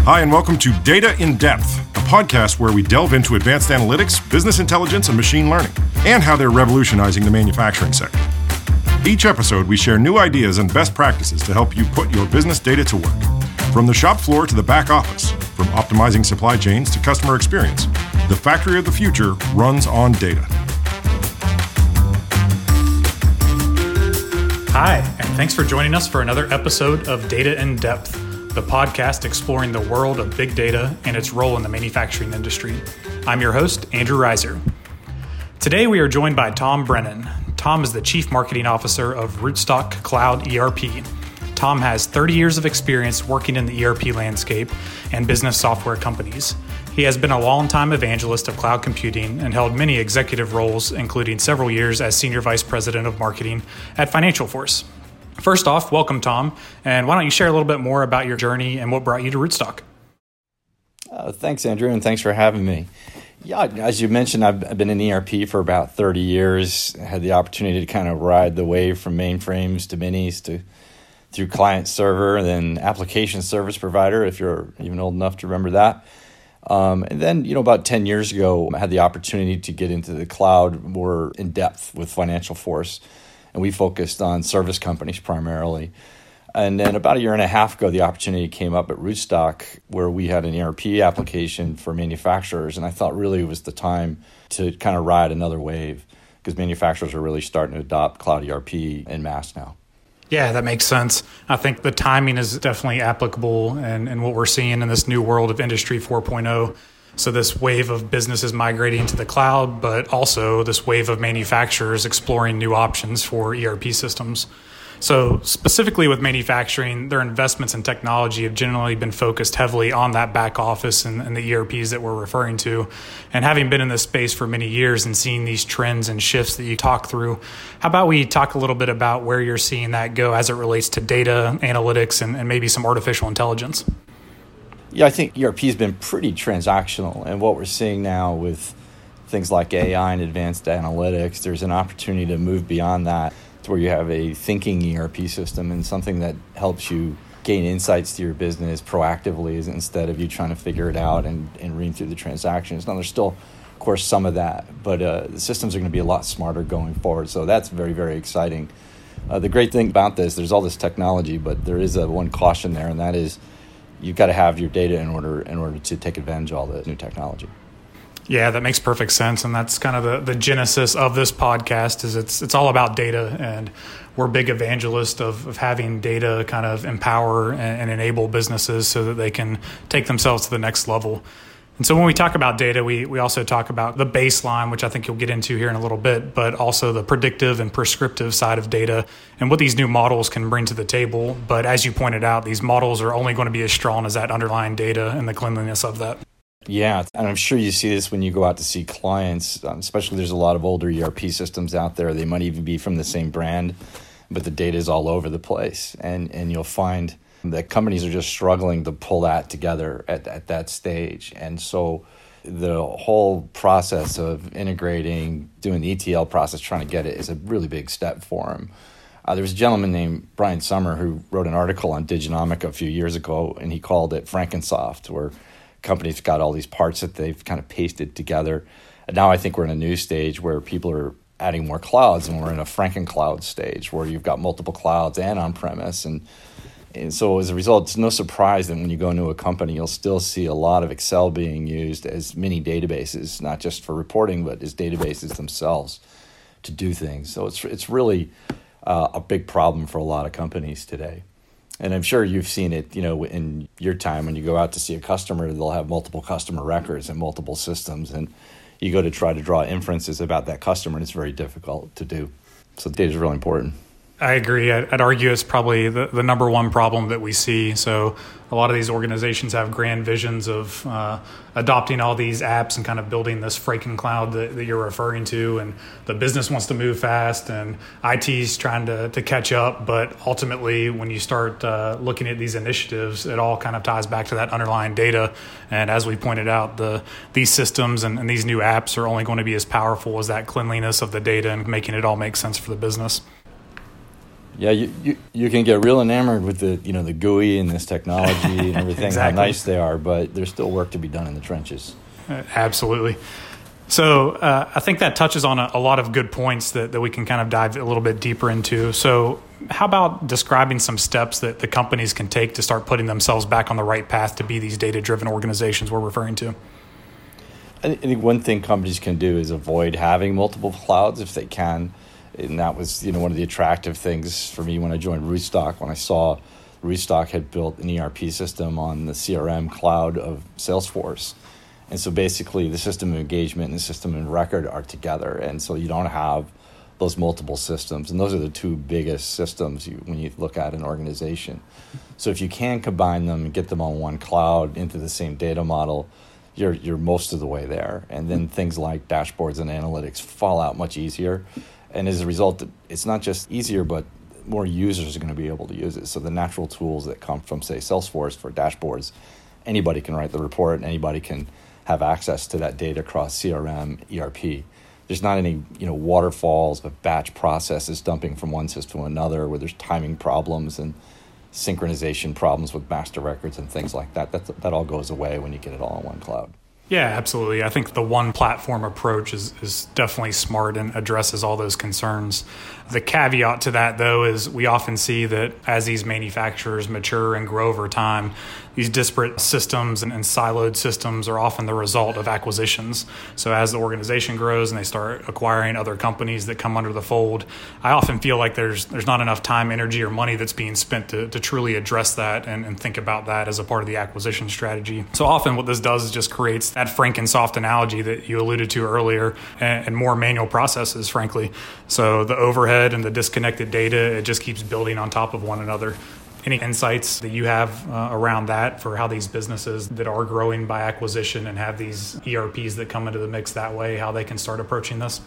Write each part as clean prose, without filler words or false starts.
Hi, and welcome to Data in Depth, a podcast where we delve into advanced analytics, business intelligence, and machine learning, and how they're revolutionizing the manufacturing sector. Each episode, we share new ideas and best practices to help you put your business data to work. From the shop floor to the back office, from optimizing supply chains to customer experience, the factory of the future runs on data. Hi, and thanks for joining us for another episode of Data in Depth, the podcast exploring the world of big data and its role in the manufacturing industry. I'm your host, Andrew Reiser. Today we are joined by Tom Brennan. Tom is the Chief Marketing Officer of Rootstock Cloud ERP. Tom has 30 years of experience working in the ERP landscape and business software companies. He has been a longtime evangelist of cloud computing and held many executive roles, including several years as Senior Vice President of Marketing at Financial Force. First off, welcome, Tom, and why don't you share a little bit more about your journey and what brought you to Rootstock? Thanks, Andrew, and thanks for having me. Yeah, as you mentioned, I've been in ERP for about 30 years. I had the opportunity to kind of ride the wave from mainframes to minis through client server and then application service provider, if you're even old enough to remember that. And then, about 10 years ago, I had the opportunity to get into the cloud more in depth with Financial Force. And we focused on service companies primarily. And then about a year and a half ago, the opportunity came up at Rootstock where we had an ERP application for manufacturers. And I thought really it was the time to kind of ride another wave because manufacturers are really starting to adopt cloud ERP en masse now. Yeah, that makes sense. I think the timing is definitely applicable and what we're seeing in this new world of Industry 4.0. So this wave of businesses migrating to the cloud, but also this wave of manufacturers exploring new options for ERP systems. So specifically with manufacturing, their investments in technology have generally been focused heavily on that back office and the ERPs that we're referring to. And having been in this space for many years and seeing these trends and shifts that you talk through, how about we talk a little bit about where you're seeing that go as it relates to data, analytics, and maybe some artificial intelligence? Yeah, I think ERP has been pretty transactional. And what we're seeing now with things like AI and advanced analytics, there's an opportunity to move beyond that to where you have a thinking ERP system and something that helps you gain insights to your business proactively instead of you trying to figure it out and read through the transactions. Now, there's still, of course, some of that, but the systems are going to be a lot smarter going forward. So that's very, very exciting. The great thing about this, there's all this technology, but there is one caution there, and that is you've got to have your data in order to take advantage of all the new technology. Yeah, that makes perfect sense. And that's kind of the genesis of this podcast is it's all about data. And we're big evangelists of having data kind of empower and enable businesses so that they can take themselves to the next level. And so when we talk about data, we also talk about the baseline, which I think you'll get into here in a little bit, but also the predictive and prescriptive side of data and what these new models can bring to the table. But as you pointed out, these models are only going to be as strong as that underlying data and the cleanliness of that. Yeah, and I'm sure you see this when you go out to see clients, especially there's a lot of older ERP systems out there. They might even be from the same brand, but the data is all over the place. And you'll find that companies are just struggling to pull that together at that stage. And so the whole process of integrating, doing the ETL process, trying to get it is a really big step for them. There was a gentleman named Brian Summer who wrote an article on Diginomica a few years ago, and he called it Frankensoft, where companies got all these parts that they've kind of pasted together. And now I think we're in a new stage where people are adding more clouds, and we're in a Frankencloud stage where you've got multiple clouds and on-premise. And so as a result, it's no surprise that when you go into a company, you'll still see a lot of Excel being used as mini databases, not just for reporting, but as databases themselves to do things. So it's really a big problem for a lot of companies today. And I'm sure you've seen it, in your time when you go out to see a customer, they'll have multiple customer records and multiple systems. And you go to try to draw inferences about that customer, and it's very difficult to do. So data is really important. I agree. I'd argue it's probably the number one problem that we see. So a lot of these organizations have grand visions of adopting all these apps and kind of building this Frankencloud that you're referring to. And the business wants to move fast and IT's trying to catch up. But ultimately, when you start looking at these initiatives, it all kind of ties back to that underlying data. And as we pointed out, these systems and these new apps are only going to be as powerful as that cleanliness of the data and making it all make sense for the business. Yeah, you can get real enamored with the GUI and this technology and everything, Exactly. how nice they are, but there's still work to be done in the trenches. Absolutely. So I think that touches on a lot of good points that we can kind of dive a little bit deeper into. So how about describing some steps that the companies can take to start putting themselves back on the right path to be these data-driven organizations we're referring to? I think one thing companies can do is avoid having multiple clouds if they can. And that was one of the attractive things for me when I joined Rootstock, when I saw Rootstock had built an ERP system on the CRM cloud of Salesforce. And so basically the system of engagement and the system of record are together. And so you don't have those multiple systems. And those are the two biggest systems when you look at an organization. So if you can combine them and get them on one cloud into the same data model, you're most of the way there. And then things like dashboards and analytics fall out much easier. And as a result, it's not just easier, but more users are going to be able to use it. So the natural tools that come from, say, Salesforce for dashboards, anybody can write the report and anybody can have access to that data across CRM, ERP. There's not any waterfalls of batch processes dumping from one system to another where there's timing problems and synchronization problems with master records and things like that. That all goes away when you get it all on one cloud. Yeah, absolutely. I think the one platform approach is definitely smart and addresses all those concerns. The caveat to that, though, is we often see that as these manufacturers mature and grow over time, these disparate systems and siloed systems are often the result of acquisitions. So as the organization grows and they start acquiring other companies that come under the fold, I often feel like there's not enough time, energy, or money that's being spent to truly address that and think about that as a part of the acquisition strategy. So often what this does is just creates that Frankensoft analogy that you alluded to earlier and more manual processes, frankly. So the overhead and the disconnected data, it just keeps building on top of one another. Any insights that you have around that for how these businesses that are growing by acquisition and have these ERPs that come into the mix that way, how they can start approaching this?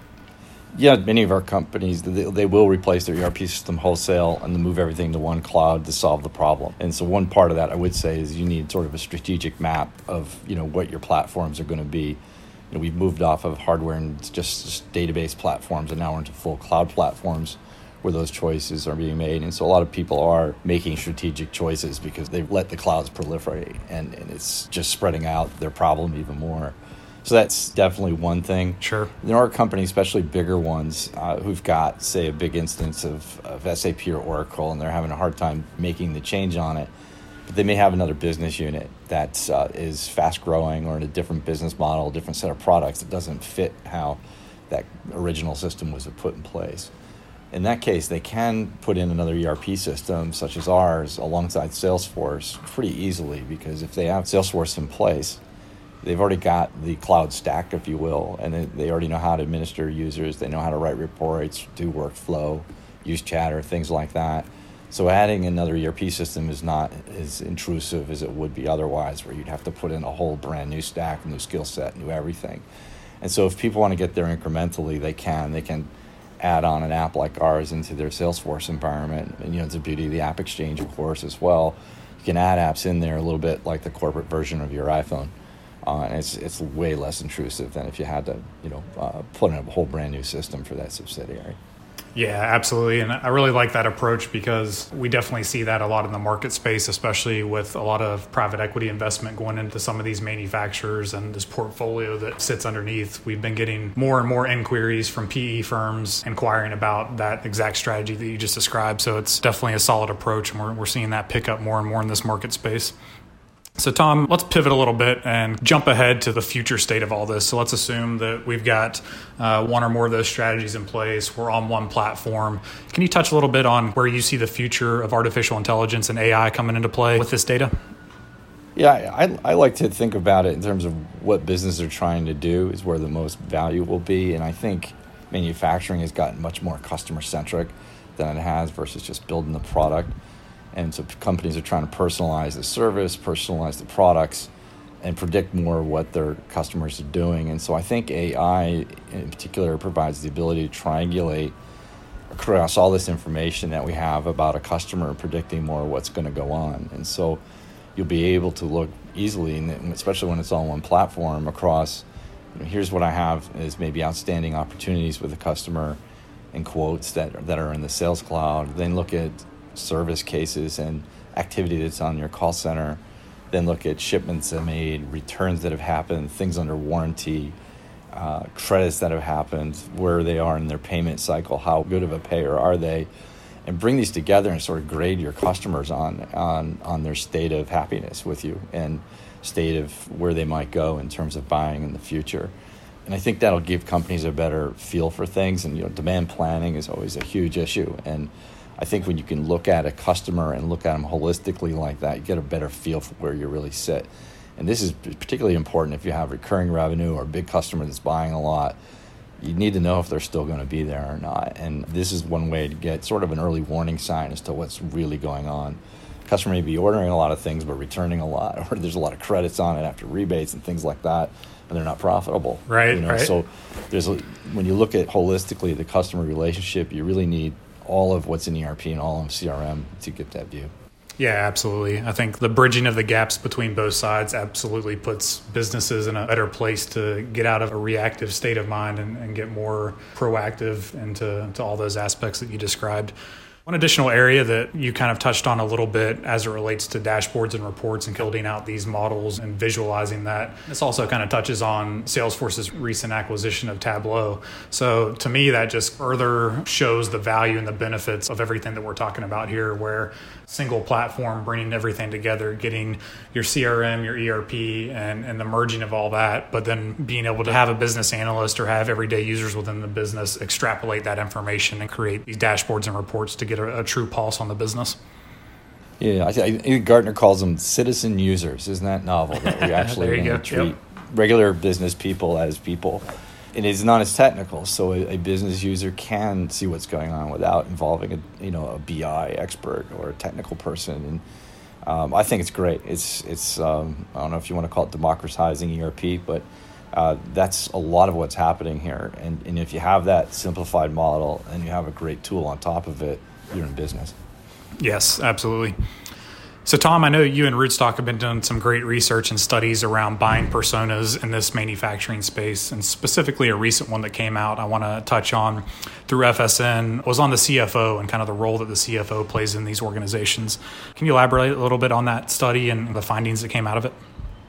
Yeah, many of our companies, they will replace their ERP system wholesale and move everything to one cloud to solve the problem. And so one part of that, I would say, is you need sort of a strategic map of what your platforms are going to be. We've moved off of hardware and just database platforms, and now we're into full cloud platforms where those choices are being made. And so a lot of people are making strategic choices because they've let the clouds proliferate, and it's just spreading out their problem even more. So that's definitely one thing. Sure. There are companies, especially bigger ones, who've got, say, a big instance of SAP or Oracle, and they're having a hard time making the change on it. But they may have another business unit that is fast-growing or in a different business model, a different set of products that doesn't fit how that original system was put in place. In that case, they can put in another ERP system, such as ours, alongside Salesforce pretty easily, because if they have Salesforce in place, they've already got the cloud stack, if you will, and they already know how to administer users. They know how to write reports, do workflow, use Chatter, things like that. So adding another ERP system is not as intrusive as it would be otherwise, where you'd have to put in a whole brand new stack, new skill set, new everything. And so if people want to get there incrementally, they can add on an app like ours into their Salesforce environment. And it's the beauty of the App Exchange, of course, as well. You can add apps in there a little bit like the corporate version of your iPhone. And it's way less intrusive than if you had to, put in a whole brand new system for that subsidiary. Yeah, absolutely. And I really like that approach because we definitely see that a lot in the market space, especially with a lot of private equity investment going into some of these manufacturers and this portfolio that sits underneath. We've been getting more and more inquiries from PE firms inquiring about that exact strategy that you just described. So it's definitely a solid approach, and we're seeing that pick up more and more in this market space. So Tom, let's pivot a little bit and jump ahead to the future state of all this. So let's assume that we've got one or more of those strategies in place. We're on one platform. Can you touch a little bit on where you see the future of artificial intelligence and AI coming into play with this data? Yeah, I like to think about it in terms of what businesses are trying to do is where the most value will be. And I think manufacturing has gotten much more customer-centric than it has versus just building the product. And so companies are trying to personalize the service, personalize the products, and predict more what their customers are doing. And so I think AI in particular provides the ability to triangulate across all this information that we have about a customer, predicting more what's going to go on. And so you'll be able to look easily, and especially when it's on one platform, across, here's what I have as maybe outstanding opportunities with a customer. and quotes that are in the Sales Cloud, then look at service cases and activity that's on your call center, then look at shipments that made, returns that have happened, things under warranty, credits that have happened, where they are in their payment cycle, how good of a payer are they, and bring these together and sort of grade your customers on their state of happiness with you and state of where they might go in terms of buying in the future. And I think that'll give companies a better feel for things. And demand planning is always a huge issue. And I think when you can look at a customer and look at them holistically like that, you get a better feel for where you really sit. And this is particularly important if you have recurring revenue or a big customer that's buying a lot. You need to know if they're still going to be there or not. And this is one way to get sort of an early warning sign as to what's really going on. Customer may be ordering a lot of things but returning a lot, or there's a lot of credits on it after rebates and things like that, and they're not profitable. Right. So when you look at holistically the customer relationship, you really need all of what's in ERP and all of CRM to get that view. Yeah, absolutely. I think the bridging of the gaps between both sides absolutely puts businesses in a better place to get out of a reactive state of mind and get more proactive into all those aspects that you described. One additional area that you kind of touched on a little bit as it relates to dashboards and reports and building out these models and visualizing that, this also kind of touches on Salesforce's recent acquisition of Tableau. So to me, that just further shows the value and the benefits of everything that we're talking about here, where single platform, bringing everything together, getting your CRM, your ERP, and the merging of all that, but then being able to have a business analyst or have everyday users within the business extrapolate that information and create these dashboards and reports to get a true pulse on the business. Yeah, I think Gartner calls them citizen users. Isn't that novel? That we actually treat regular business people as people. And it's not as technical, so a business user can see what's going on without involving a BI expert or a technical person. And I think it's great. It's I don't know if you want to call it democratizing ERP, but that's a lot of what's happening here. And if you have that simplified model and you have a great tool on top of it, you're in business. Yes, absolutely. So Tom, I know you and Rootstock have been doing some great research and studies around buying personas in this manufacturing space, and specifically a recent one that came out I want to touch on through FSN was on the CFO and kind of the role that the CFO plays in these organizations. Can you elaborate a little bit on that study and the findings that came out of it?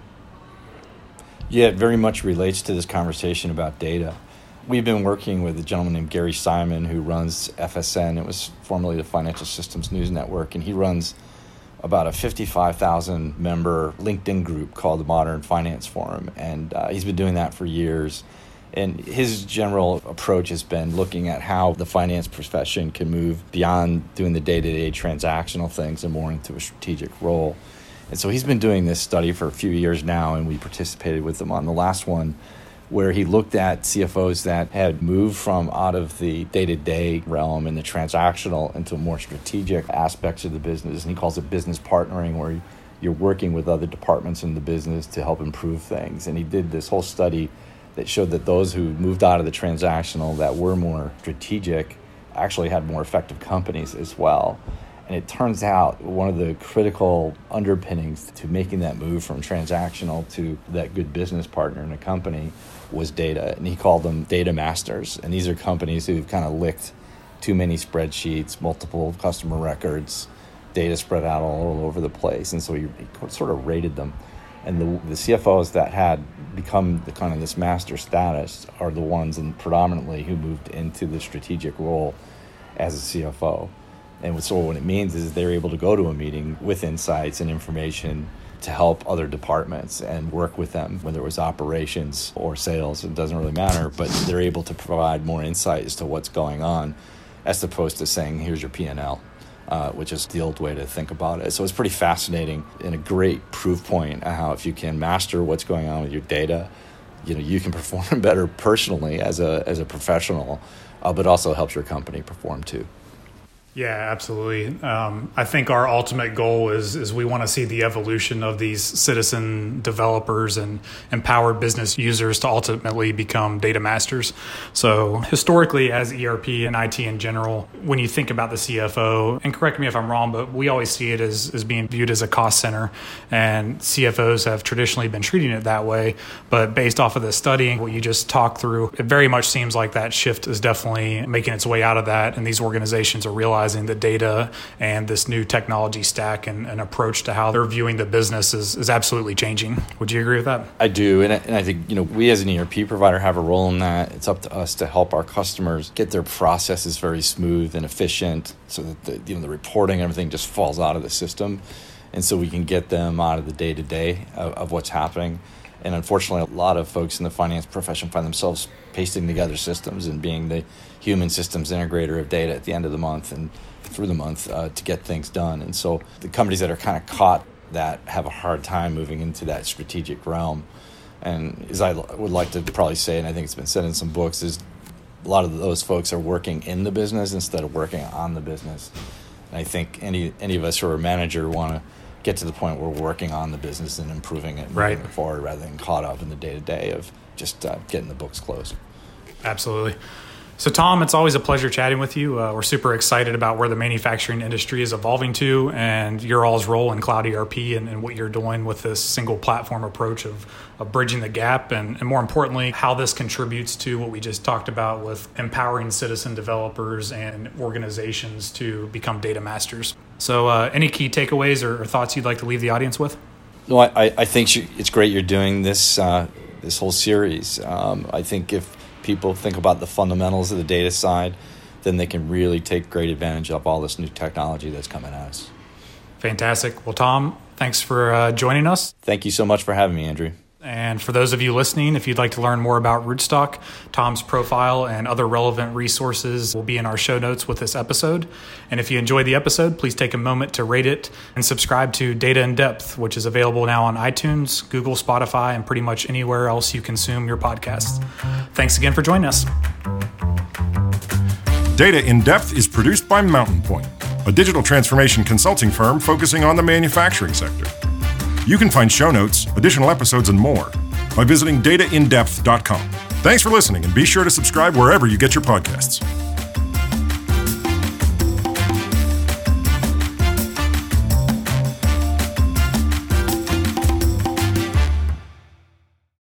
Yeah, it very much relates to this conversation about data. We've been working with a gentleman named Gary Simon who runs FSN. It was formerly the Financial Systems News Network, and he runs about a 55,000 member LinkedIn group called the Modern Finance Forum. And he's been doing that for years. And his general approach has been looking at how the finance profession can move beyond doing the day-to-day transactional things and more into a strategic role. And so he's been doing this study for a few years now, and we participated with him on the last one, where he looked at CFOs that had moved from out of the day-to-day realm and the transactional into more strategic aspects of the business. And he calls it business partnering, where you're working with other departments in the business to help improve things. And he did this whole study that showed that those who moved out of the transactional that were more strategic actually had more effective companies as well. And it turns out one of the critical underpinnings to making that move from transactional to that good business partner in a company was data. And he called them data masters. And these are companies who've kind of licked too many spreadsheets, multiple customer records, data spread out all over the place. And so he sort of rated them. And the CFOs that had become the kind of this master status are the ones, and predominantly, who moved into the strategic role as a CFO. And so what it means is they're able to go to a meeting with insights and information to help other departments and work with them, whether it was operations or sales, it doesn't really matter, but they're able to provide more insight as to what's going on, as opposed to saying, here's your P&L, which is the old way to think about it. So it's pretty fascinating and a great proof point of how if you can master what's going on with your data, you can perform better personally as a professional, but also helps your company perform too. Yeah, absolutely. I think our ultimate goal is we want to see the evolution of these citizen developers and empowered business users to ultimately become data masters. So historically, as ERP and IT in general, when you think about the CFO, and correct me if I'm wrong, but we always see it as being viewed as a cost center, and CFOs have traditionally been treating it that way. But based off of the study and what you just talked through, it very much seems like that shift is definitely making its way out of that, and these organizations are realizing the data and this new technology stack and approach to how they're viewing the business is absolutely changing. Would you agree with that? I do, and I think we as an ERP provider have a role in that. It's up to us to help our customers get their processes very smooth and efficient, so that the reporting and everything just falls out of the system, and so we can get them out of the day-to-day of what's happening. And unfortunately, a lot of folks in the finance profession find themselves pasting together systems and being the human systems integrator of data at the end of the month and through the month to get things done. And so the companies that are kind of caught that have a hard time moving into that strategic realm. And as I would like to probably say, and I think it's been said in some books, is a lot of those folks are working in the business instead of working on the business. And I think any of us who are a manager want to get to the point where we're working on the business and improving it and moving it forward, rather than caught up in the day-to-day of just getting the books closed. Absolutely. So, Tom, it's always a pleasure chatting with you. We're super excited about where the manufacturing industry is evolving to, and your all's role in cloud ERP and what you're doing with this single platform approach of bridging the gap, and more importantly, how this contributes to what we just talked about with empowering citizen developers and organizations to become data masters. So any key takeaways or thoughts you'd like to leave the audience with? No, I think it's great you're doing this whole series. I think if people think about the fundamentals of the data side, then they can really take great advantage of all this new technology that's coming at us. Fantastic. Well, Tom, thanks for joining us. Thank you so much for having me, Andrew. And for those of you listening, if you'd like to learn more about Rootstock, Tom's profile and other relevant resources will be in our show notes with this episode. And if you enjoyed the episode, please take a moment to rate it and subscribe to Data in Depth, which is available now on iTunes, Google, Spotify, and pretty much anywhere else you consume your podcasts. Thanks again for joining us. Data in Depth is produced by Mountain Point, a digital transformation consulting firm focusing on the manufacturing sector. You can find show notes, additional episodes, and more by visiting dataindepth.com. Thanks for listening, and be sure to subscribe wherever you get your podcasts.